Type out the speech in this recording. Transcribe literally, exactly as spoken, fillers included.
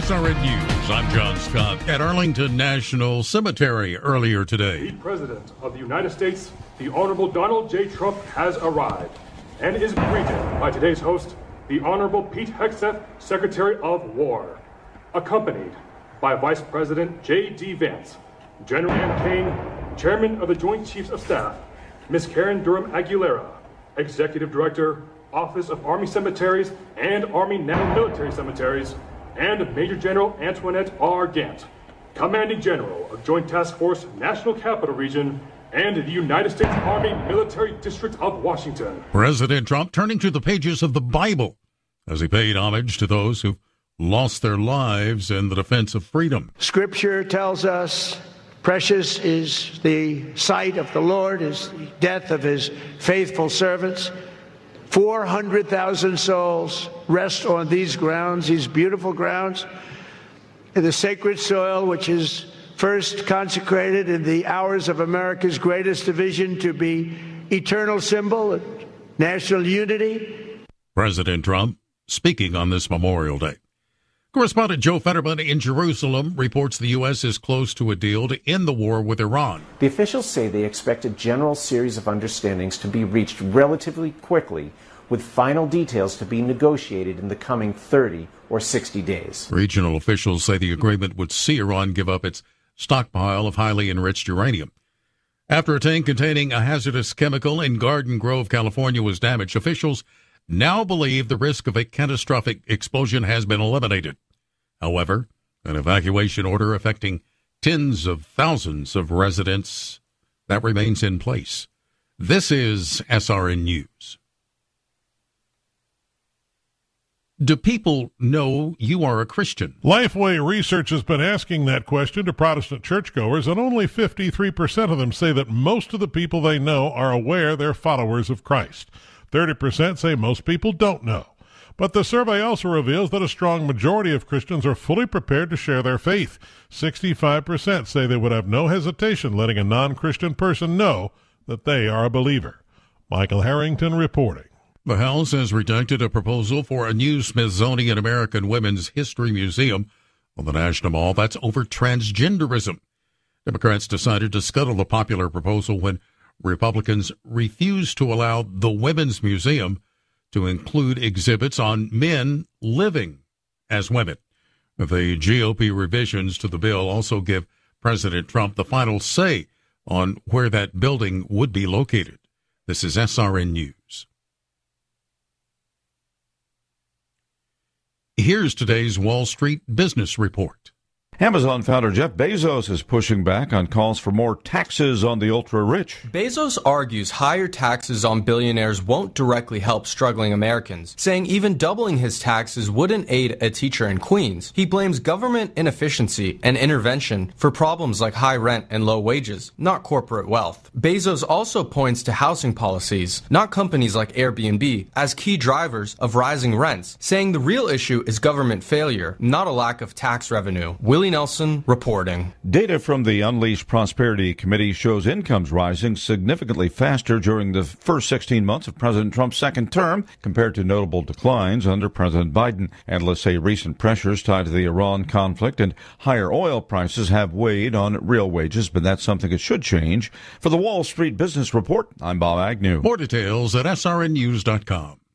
S R N News, I'm John Scott. At Arlington National Cemetery earlier today, The President of the United States, the Honorable Donald J. Trump, has arrived and is greeted by today's host, the Honorable Pete Hegseth, Secretary of War, accompanied by Vice President J D. Vance, General Ann Kane, Chairman of the Joint Chiefs of Staff, Miz Karen Durham Aguilera, Executive Director, Office of Army Cemeteries and Army National Military Cemeteries, and Major General Antoinette R. Gant, Commanding General of Joint Task Force National Capital Region and the United States Army Military District of Washington. President Trump turning to the pages of the Bible as he paid homage to those who've lost their lives in the defense of freedom. Scripture tells us precious is the sight of the Lord, is the death of his faithful servants. four hundred thousand souls rest on these grounds, these beautiful grounds, in the sacred soil which is first consecrated in the hours of America's greatest division to be eternal symbol of national unity. President Trump speaking on this Memorial Day. Correspondent Joe Fetterman in Jerusalem reports the U S is close to a deal to end the war with Iran. The officials say they expect a general series of understandings to be reached relatively quickly, with final details to be negotiated in the coming thirty or sixty days. Regional officials say the agreement would see Iran give up its stockpile of highly enriched uranium. After a tank containing a hazardous chemical in Garden Grove, California was damaged, officials now believe the risk of a catastrophic explosion has been eliminated. However, an evacuation order affecting tens of thousands of residents, that remains in place. This is S R N News. Do people know you are a Christian? Lifeway Research has been asking that question to Protestant churchgoers, and only fifty-three percent of them say that most of the people they know are aware they're followers of Christ. thirty percent say most people don't know. But the survey also reveals that a strong majority of Christians are fully prepared to share their faith. sixty-five percent say they would have no hesitation letting a non-Christian person know that they are a believer. Michael Harrington reporting. The House has rejected a proposal for a new Smithsonian American Women's History Museum on the National Mall that's over transgenderism. Democrats decided to scuttle the popular proposal when Republicans refused to allow the Women's Museum to include exhibits on men living as women. The G O P revisions to the bill also give President Trump the final say on where that building would be located. This is S R N News. Here's today's Wall Street Business Report. Amazon founder Jeff Bezos is pushing back on calls for more taxes on the ultra-rich. Bezos argues higher taxes on billionaires won't directly help struggling Americans, saying even doubling his taxes wouldn't aid a teacher in Queens. He blames government inefficiency and intervention for problems like high rent and low wages, not corporate wealth. Bezos also points to housing policies, not companies like Airbnb, as key drivers of rising rents, saying the real issue is government failure, not a lack of tax revenue. Willie Nelson reporting. Data from the Unleash Prosperity Committee shows incomes rising significantly faster during the first sixteen months of President Trump's second term compared to notable declines under President Biden. Analysts say recent pressures tied to the Iran conflict and higher oil prices have weighed on real wages, but that's something that should change. For the Wall Street Business Report, I'm Bob Agnew. More details at S R N news dot com.